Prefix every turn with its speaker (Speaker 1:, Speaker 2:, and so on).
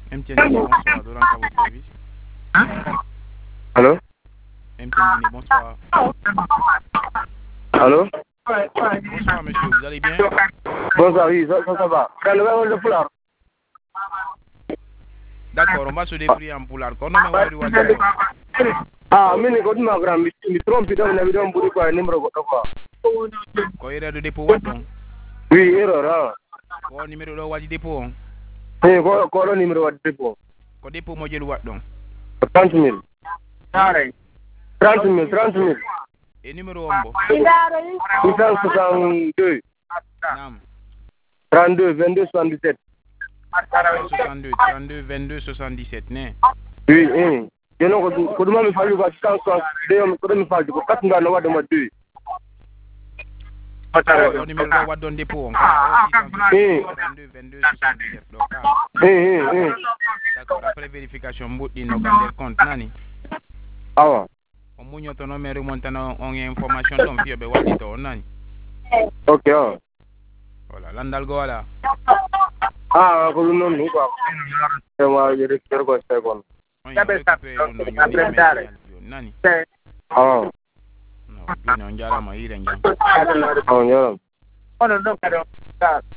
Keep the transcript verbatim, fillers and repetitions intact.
Speaker 1: M T N Guinée, bonsoir, Dolan à votre service.
Speaker 2: Allô?
Speaker 1: M T N Guinée, bonsoir.
Speaker 2: Allô?
Speaker 1: Bonsoir, monsieur, vous allez bien?
Speaker 2: Bonsoir, oui, ça, ça, ça va. Quand le le foulard.
Speaker 1: D'accord, on va se débrouiller en poulard. Quand on me voit
Speaker 2: Ah, mais ne connais pas grand, mais tu me trompes, tu me dis pour quoi numéro quoi?
Speaker 1: Quoi, erreur de dépôt, donc?
Speaker 2: Oui, erreur, ah.
Speaker 1: Quoi, numéro de wadi dépôt?
Speaker 2: Eh, quoi, quoi, le numéro de dépôt?
Speaker 1: Quoi, dépôt, moi, j'ai le wat, donc?
Speaker 2: trente mille. trente mille, trente mille.
Speaker 1: Et numéro ombo?
Speaker 2: six cent soixante-deux.
Speaker 1: Nam.
Speaker 2: trente-deux, vingt-deux, soixante-dix-sept.
Speaker 1: soixante-deux, trente-deux, vingt-deux, soixante-dix-sept, né?
Speaker 2: Oui, eh. Je ne connais pas le six cent soixante-deux, je connais pas le quatre cent quatre-vingt-deux.
Speaker 1: Le numéro de wat don dépôt, encore. trente-deux, vingt-deux, soixante-dix-sept, donc.
Speaker 2: Eh, eh, eh.
Speaker 1: D'accord, après vérification, bout di no gande compte, nani?
Speaker 2: Ah ouais.
Speaker 1: On mouille ton nom et remonte en information, donc, fille, be wadi to, nani?
Speaker 2: Ok, ah.
Speaker 1: Voilà, landal go ala.
Speaker 2: Ah, ko non ni quoi. C'est moi, je récupère quoi c'est quoi.
Speaker 1: On y a récupéré le nom, on y nani?
Speaker 2: Ah.
Speaker 1: Non, on y a la maille,
Speaker 2: Ah, on y a.